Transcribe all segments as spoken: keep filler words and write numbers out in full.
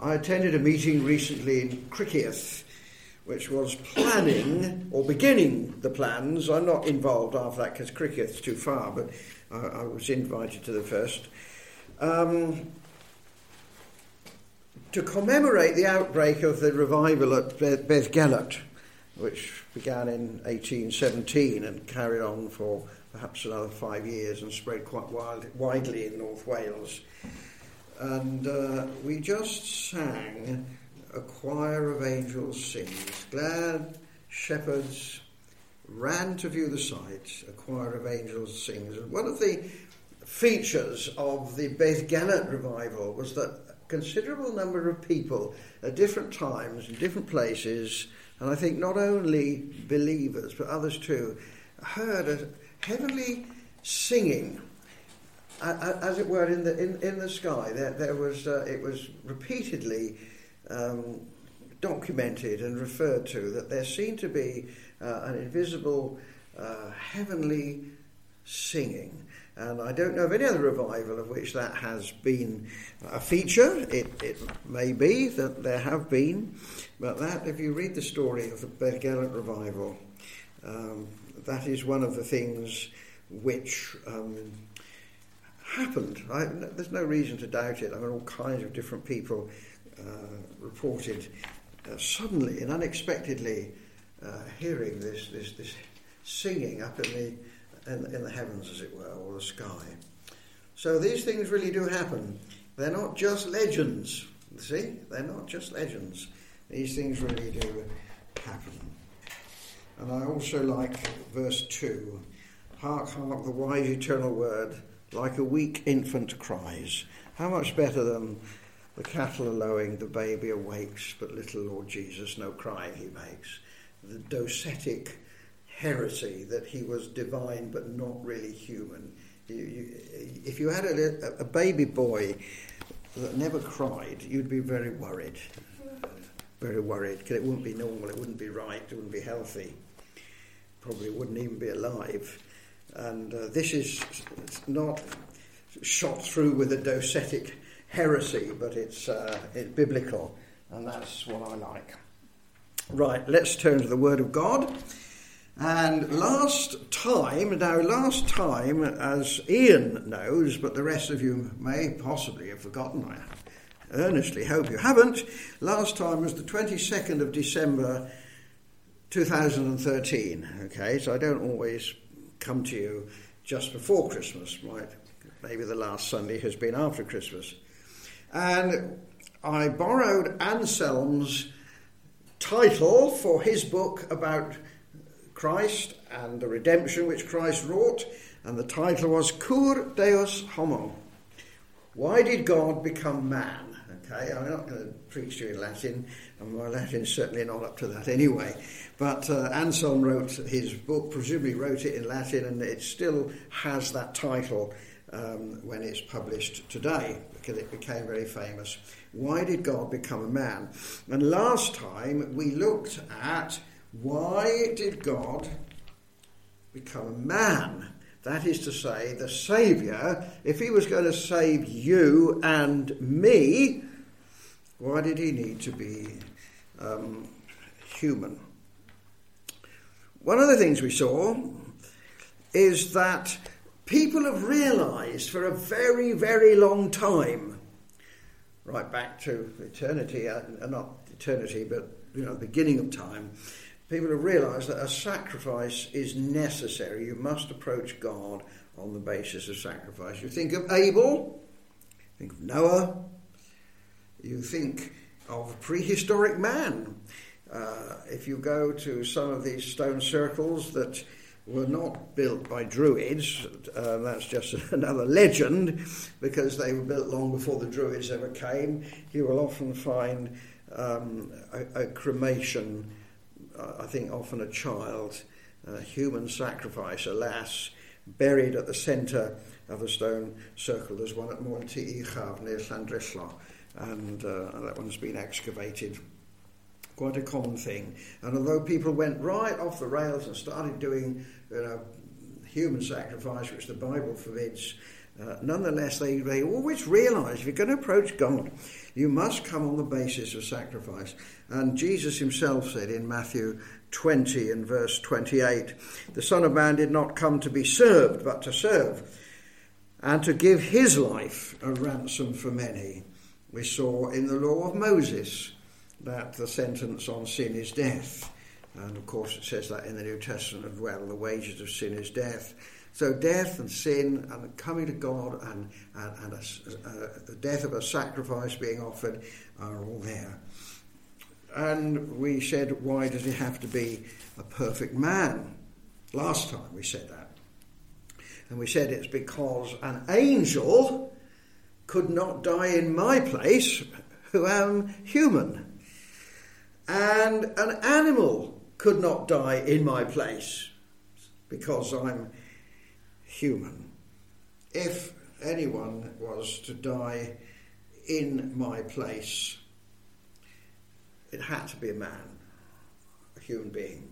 I attended a meeting recently in Criccieth, which was planning, or beginning the plans. I'm not involved after that because Criccieth's too far, but I, I was invited to the first. Um, to commemorate the outbreak of the revival at Beth- Bethgelert, which began in eighteen seventeen and carried on for perhaps another five years and spread quite wild, widely in North Wales. And uh, we just sang A Choir of Angels Sings. Glad shepherds ran to view the sight, a choir of angels sings. And one of the features of the Bethgelert revival was that a considerable number of people at different times, in different places, and I think not only believers but others too, heard a heavenly singing, as it were, in the in, in the sky. There, there was uh, it was repeatedly um, documented and referred to that there seemed to be uh, an invisible uh, heavenly singing. And I don't know of any other revival of which that has been a feature. It, it may be that there have been, but that, if you read the story of the Bethgelert revival, um, that is one of the things which um, happened. I, there's no reason to doubt it. I mean, all kinds of different people uh, reported uh, suddenly and unexpectedly uh, hearing this, this this singing up in the in, in the heavens, as it were, or the sky. So these things really do happen. They're not just legends. See, they're not just legends. These things really do happen. And I also like verse two. Hark, hark, the wise eternal word, like a weak infant cries. How much better than the cattle are lowing, the baby awakes, but little Lord Jesus no crying he makes. The docetic heresy that he was divine but not really human. You, you, if you had a, a baby boy that never cried, you'd be very worried. Very worried, because it wouldn't be normal, it wouldn't be right, it wouldn't be healthy. Probably wouldn't even be alive. And uh, this is not shot through with a docetic heresy, but it's, uh, it's biblical, and that's what I like. Right, let's turn to the Word of God. And last time, now last time, as Ian knows, but the rest of you may possibly have forgotten, I earnestly hope you haven't, last time was the twenty-second of December two thousand thirteen, okay, so I don't always come to you just before Christmas, right? Maybe the last Sunday has been after Christmas. And I borrowed Anselm's title for his book about Christ and the redemption which Christ wrought, and the title was Cur Deus Homo. Why did God become man? Okay, I'm not going to preach to you in Latin, and my Latin's certainly not up to that anyway. But uh, Anselm wrote his book, presumably wrote it in Latin, and it still has that title um, when it's published today, because it became very famous. Why did God become a man? And last time we looked at why did God become a man? That is to say, the Saviour, if he was going to save you and me, why did he need to be um, human? One of the things we saw is that people have realised for a very, very long time, right back to eternity, uh, not eternity, but you know, the beginning of time, people have realised that a sacrifice is necessary. You must approach God on the basis of sacrifice. You think of Abel, think of Noah, you think of prehistoric man. Uh, if you go to some of these stone circles that were not built by Druids, uh, that's just another legend, because they were built long before the Druids ever came, you will often find um, a, a cremation, uh, I think often a child, a human sacrifice, alas, buried at the centre of a stone circle. There's one at Monty Ichav near Llandrillo, and uh, that one's been excavated. Quite a common thing. And although people went right off the rails and started doing, you know, human sacrifice, which the Bible forbids, Uh, nonetheless, they, they always realise if you're going to approach God, you must come on the basis of sacrifice. And Jesus himself said in Matthew twenty and verse twenty-eight, the Son of Man did not come to be served, but to serve, and to give his life a ransom for many. We saw in the law of Moses that the sentence on sin is death. And of course it says that in the New Testament as well, the wages of sin is death. So death and sin and coming to God and, and, and a, uh, the death of a sacrifice being offered are all there. And we said, why does he have to be a perfect man? Last time we said that. And we said it's because an angel could not die in my place, who am human. And an animal could not die in my place, because I'm human. If anyone was to die in my place, it had to be a man, a human being.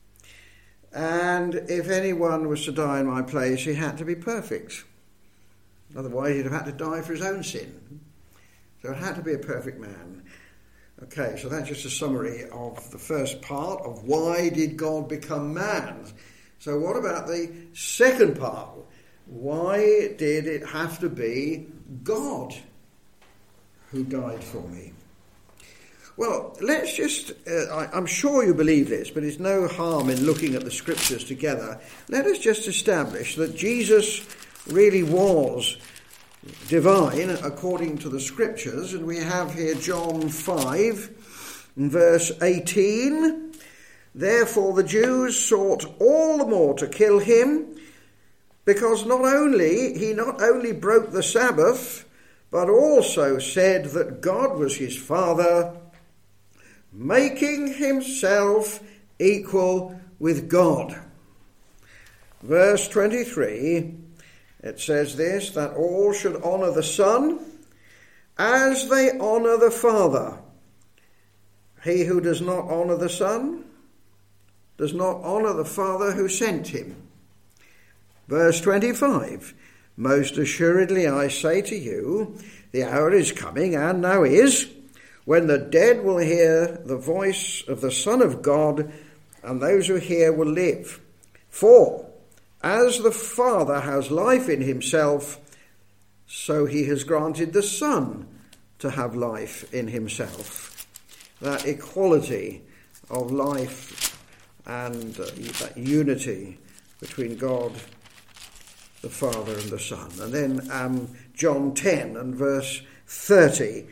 And if anyone was to die in my place, he had to be perfect. Otherwise, he'd have had to die for his own sin. So it had to be a perfect man. Okay, so that's just a summary of the first part of why did God become man. So what about the second part? Why did it have to be God who died for me? Well, let's just, uh, I, I'm sure you believe this, but it's no harm in looking at the scriptures together. Let us just establish that Jesus really was divine according to the scriptures, and we have here John five, verse eighteen. Therefore the Jews sought all the more to kill him, because not only he not only broke the Sabbath, but also said that God was his Father, making himself equal with God. Verse twenty-three, it says this, that all should honour the Son as they honour the Father. He who does not honour the Son does not honour the Father who sent him. Verse twenty-five, most assuredly I say to you, the hour is coming, and now is, when the dead will hear the voice of the Son of God, and those who hear will live. For as the Father has life in himself, so he has granted the Son to have life in himself. That equality of life and uh, that unity between God, the Father and the Son. And then um, John ten and verse thirty,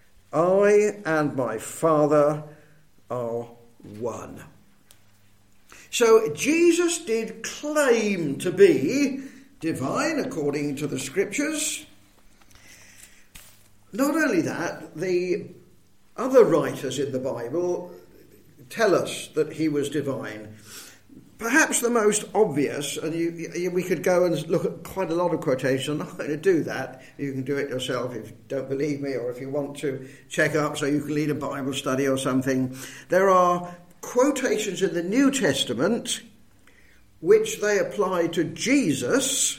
I and my Father are one. So Jesus did claim to be divine according to the scriptures. Not only that, the other writers in the Bible tell us that he was divine. Perhaps the most obvious, and you, you, we could go and look at quite a lot of quotations. I'm not going to do that. You can do it yourself if you don't believe me, or if you want to check up so you can lead a Bible study or something. There are quotations in the New Testament which they apply to Jesus.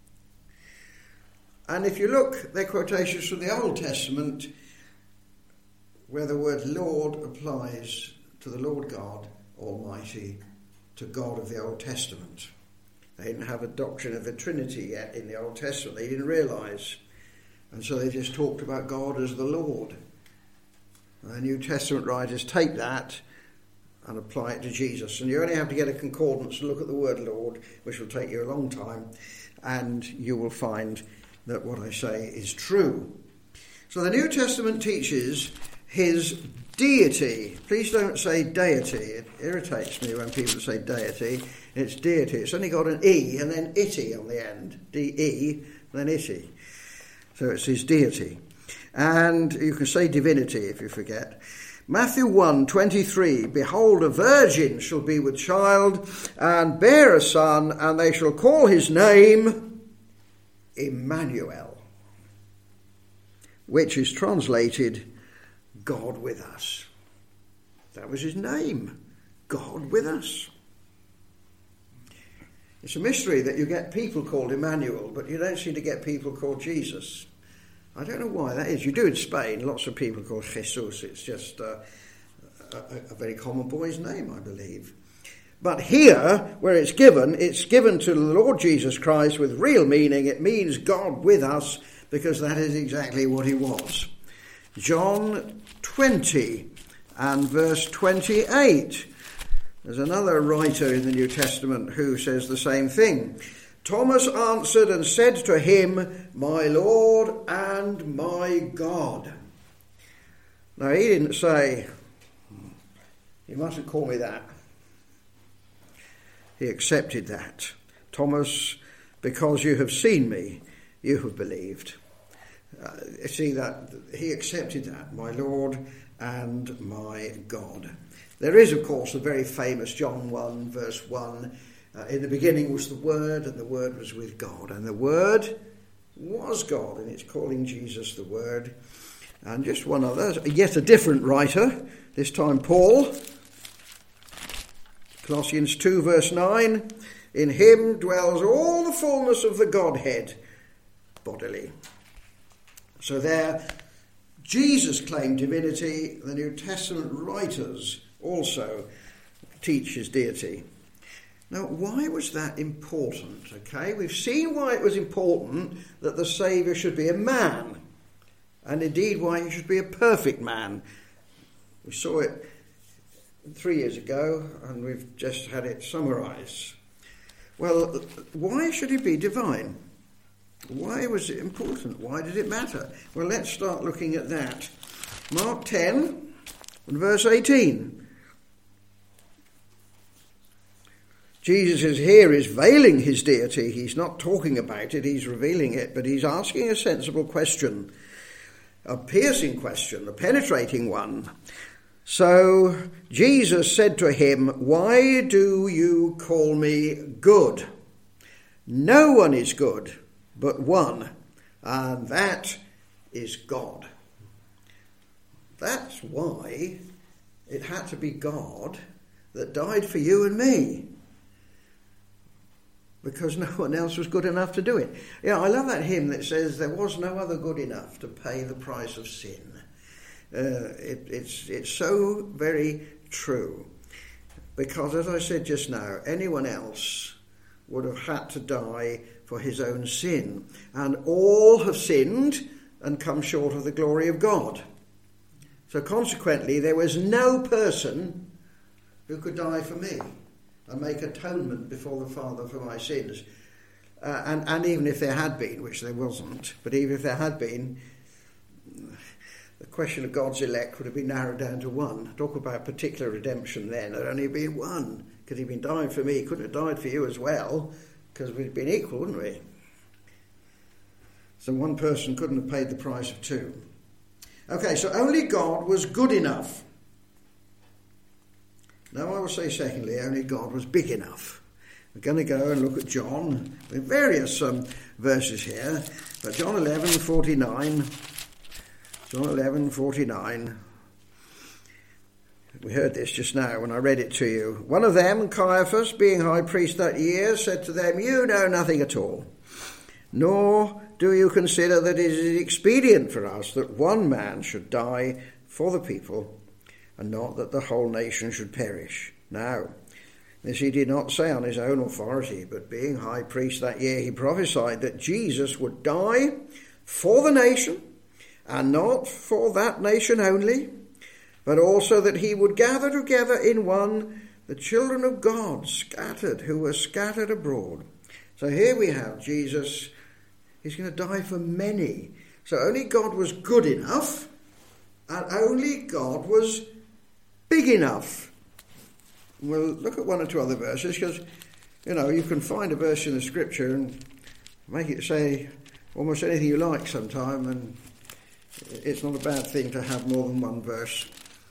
And if you look, they're quotations from the Old Testament where the word Lord applies to the Lord God Almighty, to God of the Old Testament. They didn't have a doctrine of the Trinity yet in the Old Testament. They didn't realise. And so they just talked about God as the Lord. And the New Testament writers take that and apply it to Jesus. And you only have to get a concordance and look at the word Lord, which will take you a long time, and you will find that what I say is true. So the New Testament teaches his deity. Please don't say deity. It irritates me when people say deity. It's deity. It's only got an E and then itty on the end. D E, then itty. So it's his deity. And you can say divinity if you forget. Matthew one twenty-three, behold, a virgin shall be with child and bear a son, and they shall call his name Emmanuel, which is translated God with us. That was his name, God with us. It's a mystery that you get people called Emmanuel, but you don't seem to get people called Jesus. I don't know why that is. You do in Spain, lots of people called Jesus. It's just uh, a, a very common boy's name, I believe. But here, where it's given, it's given to the Lord Jesus Christ with real meaning. It means God with us, because that is exactly what he was. John twenty and verse twenty-eight. There's another writer in the New Testament who says the same thing. Thomas answered and said to him, "My Lord and my God." Now, he didn't say, "You mustn't call me that." He accepted that. Thomas, because you have seen me, you have believed. Uh, you see that he accepted that, my Lord and my God. There is, of course, a very famous John one, verse one. Uh, in the beginning was the Word, and the Word was with God. And the Word was God, and it's calling Jesus the Word. And just one other, yet a different writer, this time Paul. Colossians two, verse nine. In him dwells all the fullness of the Godhead bodily. So there, Jesus claimed divinity. The New Testament writers also teach his deity. Now, why was that important? Okay, we've seen why it was important that the Saviour should be a man, and indeed why he should be a perfect man. We saw it three years ago, and we've just had it summarised. Well, why should he be divine? Why was it important? Why did it matter? Well, let's start looking at that. Mark ten and verse eighteen. Jesus is here is veiling his deity. He's not talking about it, he's revealing it, but he's asking a sensible question, a piercing question, a penetrating one. So Jesus said to him, "Why do you call me good? No one is good but one, and that is God." That's why it had to be God that died for you and me, because no one else was good enough to do it. Yeah, I love that hymn that says there was no other good enough to pay the price of sin. Uh, it, it's it's so very true, because as I said just now, anyone else would have had to die for his own sin, and all have sinned and come short of the glory of God. So consequently, there was no person who could die for me and make atonement before the Father for my sins. Uh, and, and even if there had been, which there wasn't, but even if there had been, the question of God's elect would have been narrowed down to one. Talk about particular redemption then. There'd only been one, because he'd been dying for me. He couldn't have died for you as well, because we'd been equal, wouldn't we? So one person couldn't have paid the price of two. Okay, so only God was good enough. Now I will say secondly, only God was big enough. We're going to go and look at John, with various um, verses here, but John eleven forty-nine... John eleven forty-nine. We heard this just now when I read it to you. One of them, Caiaphas, being high priest that year, said to them, "You know nothing at all, nor do you consider that it is expedient for us that one man should die for the people, and not that the whole nation should perish." Now, this he did not say on his own authority, but being high priest that year, he prophesied that Jesus would die for the nation, and not for that nation only, but also that he would gather together in one the children of God scattered, who were scattered abroad. So here we have Jesus. He's going to die for many. So only God was good enough, and only God was big enough. We'll look at one or two other verses, because, you know, you can find a verse in the scripture and make it say almost anything you like sometime, and it's not a bad thing to have more than one verse.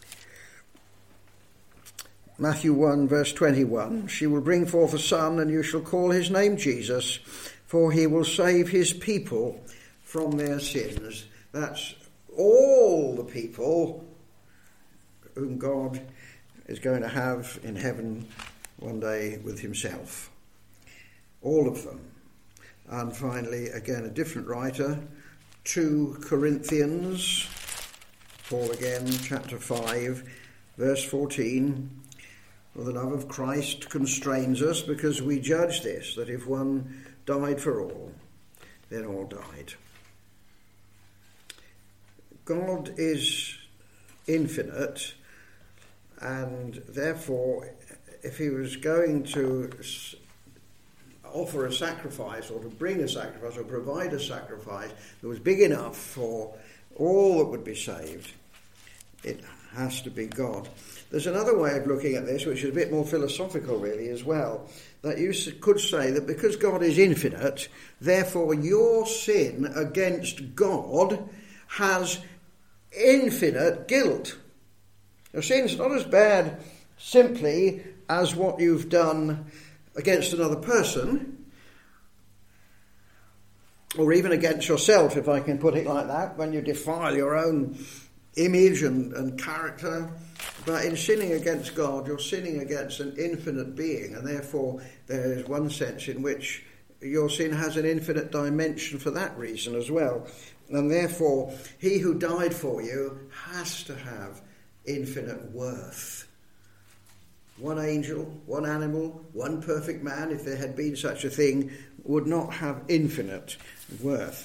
Matthew one, verse twenty-one. "She will bring forth a son, and you shall call his name Jesus, for he will save his people from their sins." That's all the people whom God is going to have in heaven one day with himself. all of them. And finally, again, a different writer, Second Corinthians, Paul again, chapter five, verse fourteen, "For the love of Christ constrains us, because we judge this, that if one died for all, then all died." God is infinite, and therefore, if he was going to offer a sacrifice, or to bring a sacrifice, or provide a sacrifice that was big enough for all that would be saved, it has to be God. There's another way of looking at this, which is a bit more philosophical really as well, that you could say that because God is infinite, therefore your sin against God has infinite guilt. Your sin's not as bad simply as what you've done against another person, or even against yourself, if I can put it like that, when you defile your own image and, and character. But in sinning against God, you're sinning against an infinite being, and therefore there is one sense in which your sin has an infinite dimension for that reason as well. And therefore, he who died for you has to have infinite worth. One angel, one animal, one perfect man, if there had been such a thing, would not have infinite worth.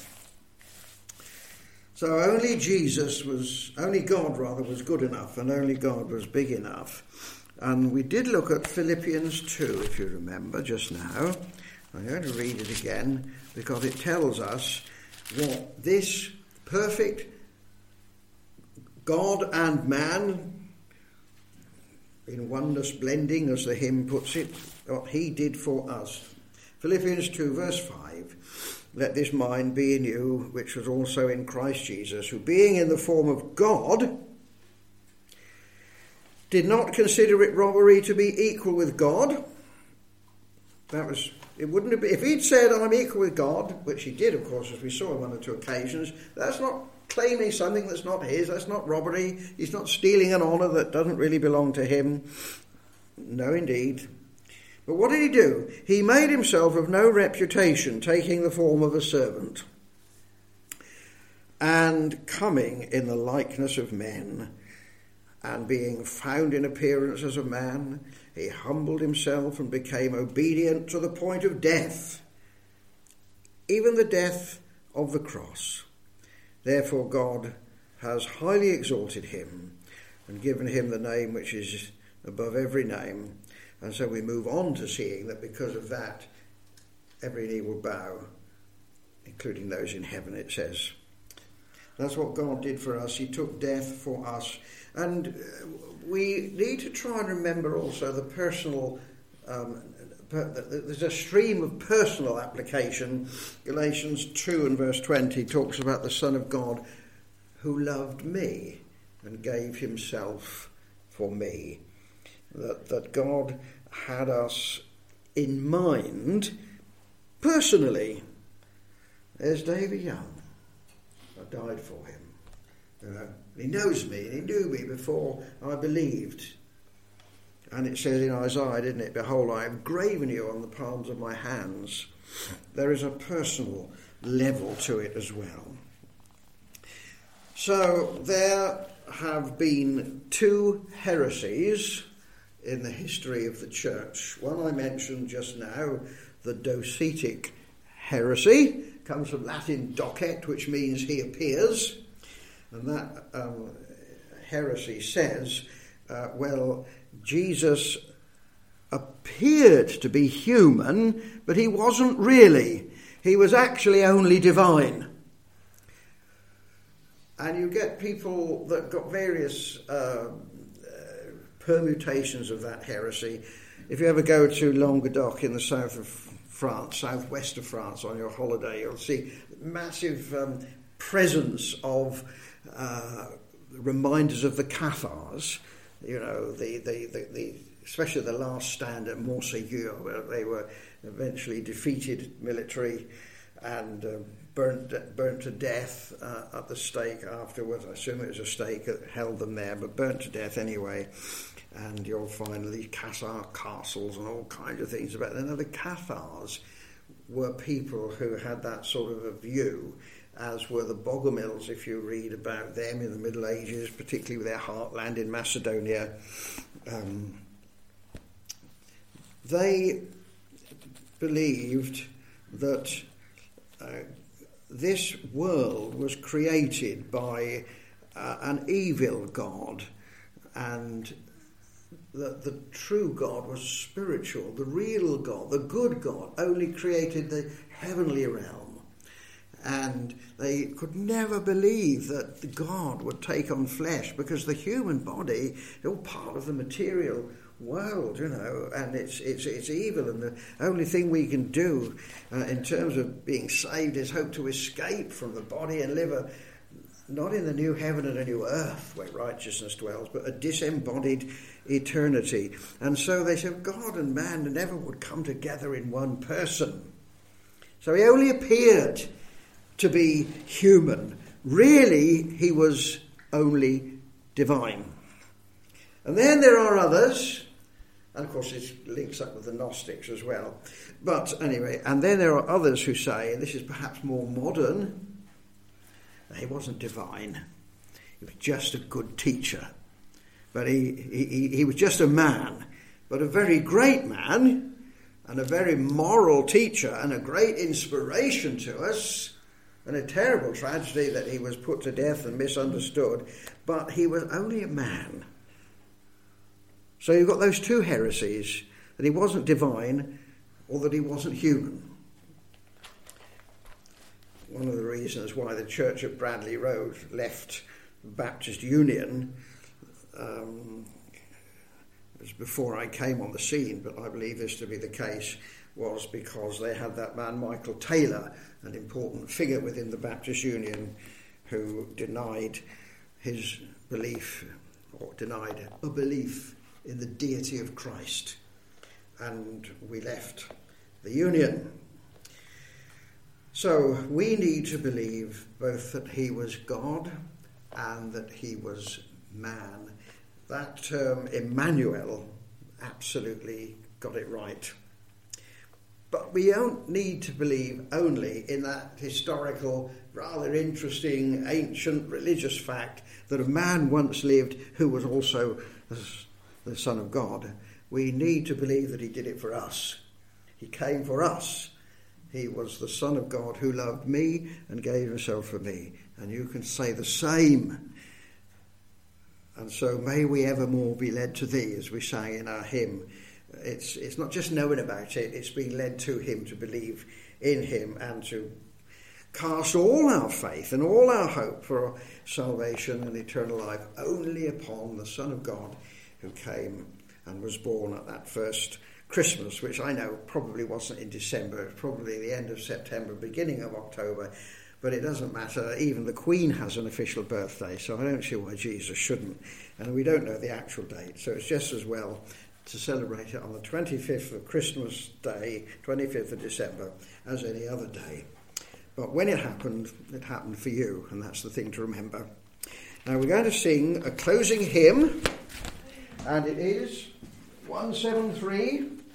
So only Jesus was, only God rather, was good enough, and only God was big enough. And we did look at Philippians two, if you remember, just now. I'm going to read it again, because it tells us what this perfect God and man, in oneness blending, as the hymn puts it, what he did for us. Philippians two, verse five, "Let this mind be in you, which was also in Christ Jesus, who being in the form of God, did not consider it robbery to be equal with God." That was, it wouldn't have been, if he'd said, "I'm equal with God," which he did, of course, as we saw on one or two occasions, that's not claiming something that's not his, that's not robbery, he's not stealing an honour that doesn't really belong to him. No, indeed. But what did he do? He made himself of no reputation, taking the form of a servant, and coming in the likeness of men, and being found in appearance as a man, he humbled himself and became obedient to the point of death, even the death of the cross. Therefore God has highly exalted him and given him the name which is above every name. And so we move on to seeing that because of that, every knee will bow, including those in heaven, it says. That's what God did for us. He took death for us. And we need to try and remember also the personal, um, there's a stream of personal application. Galatians two and verse twenty talks about the Son of God who loved me and gave himself for me. That, that God had us in mind personally. There's David Young. I died for him. You know, he knows me, and he knew me before I believed. And it says in Isaiah, didn't it? "Behold, I have graven you on the palms of my hands." There is a personal level to it as well. So there have been two heresies in the history of the church. One I mentioned just now, the Docetic heresy, comes from Latin docet, which means he appears. And that um, heresy says, uh, well, Jesus appeared to be human, but he wasn't really. He was actually only divine. And you get people that got various uh, uh, permutations of that heresy. If you ever go to Languedoc in the south of France, southwest of France on your holiday, you'll see massive um, presence of uh, reminders of the Cathars. You know, the, the, the, the especially the last stand at Montségur, where they were eventually defeated military and uh, burnt burnt to death uh, at the stake afterwards. I assume it was a stake that held them there, but burnt to death anyway. And you'll find these Cathar castles and all kinds of things about them. Now, the Cathars were people who had that sort of a view, as were the Bogomils, if you read about them in the Middle Ages, particularly with their heartland in Macedonia. Um, they believed that uh, this world was created by uh, an evil God, and that the true God was spiritual. The real God, the good God, only created the heavenly realm. And they could never believe that God would take on flesh, because the human body is all part of the material world, you know, and it's it's it's evil, and the only thing we can do uh, in terms of being saved is hope to escape from the body and live a, not in the new heaven and a new earth where righteousness dwells, but a disembodied eternity. And so they said God and man never would come together in one person. So he only appeared to be human. Really, he was only divine. And then there are others, and of course it links up with the Gnostics as well. But anyway, and then there are others who say, and this is perhaps more modern, he wasn't divine. He was just a good teacher. But he, he, he was just a man, but a very great man, and a very moral teacher, and a great inspiration to us, and a terrible tragedy that he was put to death and misunderstood. But he was only a man. So you've got those two heresies, that he wasn't divine or that he wasn't human. One of the reasons why the church at Bradley Road left the Baptist Union um, it was before I came on the scene, but I believe this to be the case, was because they had that man Michael Taylor, an important figure within the Baptist Union, who denied his belief, or denied a belief in the deity of Christ. And we left the Union. So we need to believe both that he was God and that he was man. That term Emmanuel absolutely got it right. But we don't need to believe only in that historical, rather interesting, ancient religious fact that a man once lived who was also the Son of God. We need to believe that he did it for us. He came for us. He was the Son of God who loved me and gave himself for me. And you can say the same. And so may we evermore be led to thee, as we sang in our hymn. It's it's not just knowing about it, it's being led to him, to believe in him, and to cast all our faith and all our hope for salvation and eternal life only upon the Son of God who came and was born at that first Christmas, which I know probably wasn't in December, it was probably the end of September, beginning of October, but it doesn't matter. Even the Queen has an official birthday, so I don't see why Jesus shouldn't. And we don't know the actual date, so it's just as well to celebrate it on the twenty-fifth of Christmas Day, twenty-fifth of December, as any other day. But when it happened, it happened for you, and that's the thing to remember. Now we're going to sing a closing hymn, and it is one seventy-three.